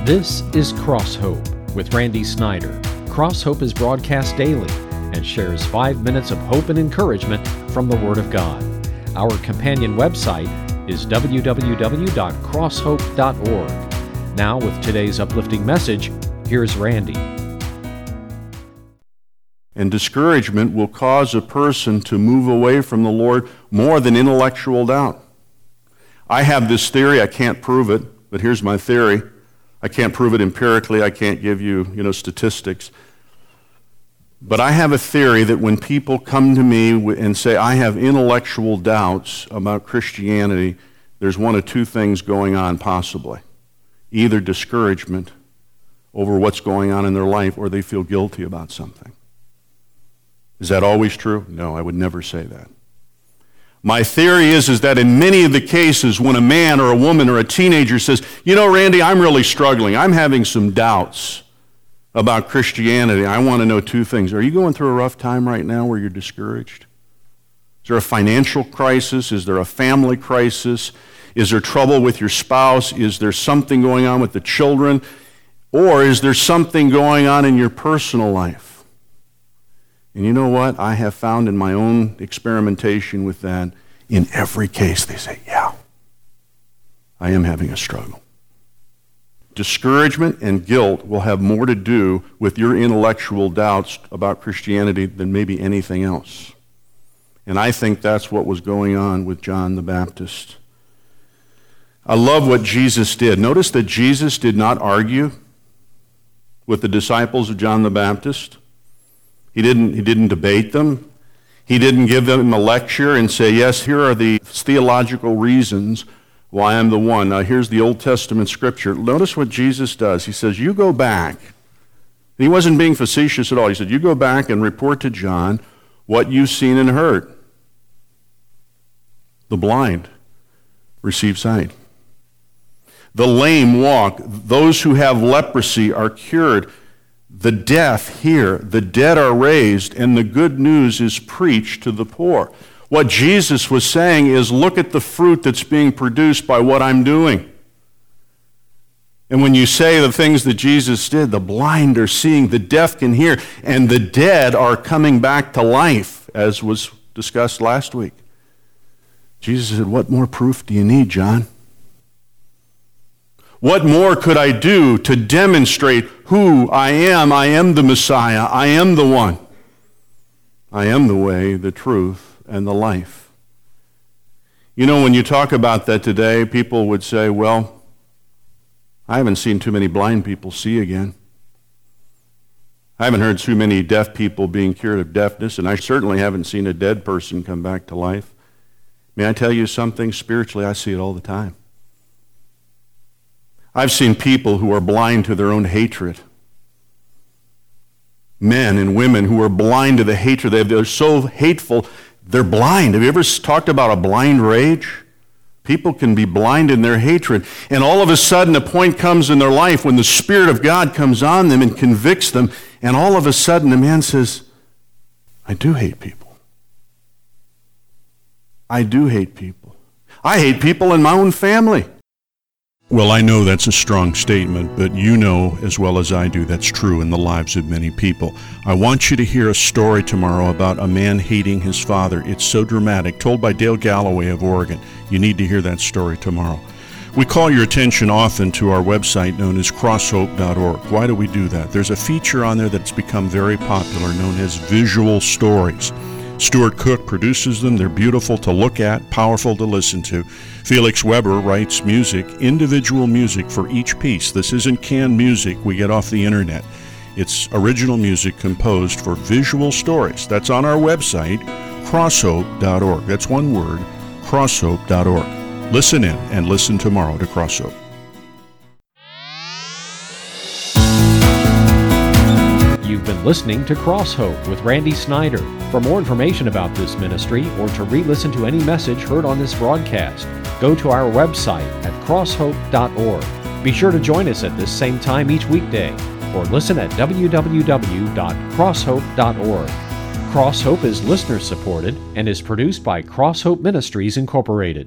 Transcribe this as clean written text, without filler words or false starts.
This is Cross Hope with Randy Snyder. Cross Hope is broadcast daily and shares 5 minutes of hope and encouragement from the Word of God. Our companion website is www.crosshope.org. Now, with today's uplifting message, here's Randy. And discouragement will cause a person to move away from the Lord more than intellectual doubt. I have this theory, I can't prove it, but here's my theory. I can't prove it empirically, I can't give you, statistics. But I have a theory that when people come to me and say, I have intellectual doubts about Christianity, there's one of two things going on possibly. Either discouragement over what's going on in their life, or they feel guilty about something. Is that always true? No, I would never say that. My theory is that in many of the cases when a man or a woman or a teenager says, Randy, I'm really struggling. I'm having some doubts about Christianity. I want to know two things. Are you going through a rough time right now where you're discouraged? Is there a financial crisis? Is there a family crisis? Is there trouble with your spouse? Is there something going on with the children? Or is there something going on in your personal life? And you know what? I have found in my own experimentation with that, in every case they say, yeah, I am having a struggle. Discouragement and guilt will have more to do with your intellectual doubts about Christianity than maybe anything else. And I think that's what was going on with John the Baptist. I love what Jesus did. Notice that Jesus did not argue with the disciples of John the Baptist. He didn't debate them. He didn't give them a lecture and say, yes, here are the theological reasons why I'm the one. Now, here's the Old Testament scripture. Notice what Jesus does. He says, you go back. He wasn't being facetious at all. He said, you go back and report to John what you've seen and heard. The blind receive sight. The lame walk. Those who have leprosy are cured. The deaf hear, the dead are raised, and the good news is preached to the poor. What Jesus was saying is, look at the fruit that's being produced by what I'm doing. And when you say the things that Jesus did, the blind are seeing, the deaf can hear, and the dead are coming back to life, as was discussed last week. Jesus said, what more proof do you need, John? What more could I do to demonstrate who I am? I am the Messiah. I am the one. I am the way, the truth, and the life. When you talk about that today, people would say, well, I haven't seen too many blind people see again. I haven't heard too many deaf people being cured of deafness, and I certainly haven't seen a dead person come back to life. May I tell you something? Spiritually, I see it all the time. I've seen people who are blind to their own hatred. Men and women who are blind to the hatred. They're so hateful, they're blind. Have you ever talked about a blind rage? People can be blind in their hatred. And all of a sudden, a point comes in their life when the Spirit of God comes on them and convicts them. And all of a sudden, a man says, I do hate people. I do hate people. I hate people in my own family. Well, I know that's a strong statement, but you know as well as I do that's true in the lives of many people. I want you to hear a story tomorrow about a man hating his father. It's so dramatic, told by Dale Galloway of Oregon. You need to hear that story tomorrow. We call your attention often to our website known as crosshope.org. Why do we do that? There's a feature on there that's become very popular known as visual stories. Stuart Cook produces them. They're beautiful to look at, powerful to listen to. Felix Weber writes music, individual music for each piece. This isn't canned music we get off the internet. It's original music composed for visual stories. That's on our website, crosshope.org. That's one word, crosshope.org. Listen in and listen tomorrow to Cross Hope. You've been listening to Cross Hope with Randy Snyder. For more information about this ministry or to re-listen to any message heard on this broadcast, go to our website at crosshope.org. Be sure to join us at this same time each weekday or listen at www.crosshope.org. Cross Hope is listener supported and is produced by Cross Hope Ministries Incorporated.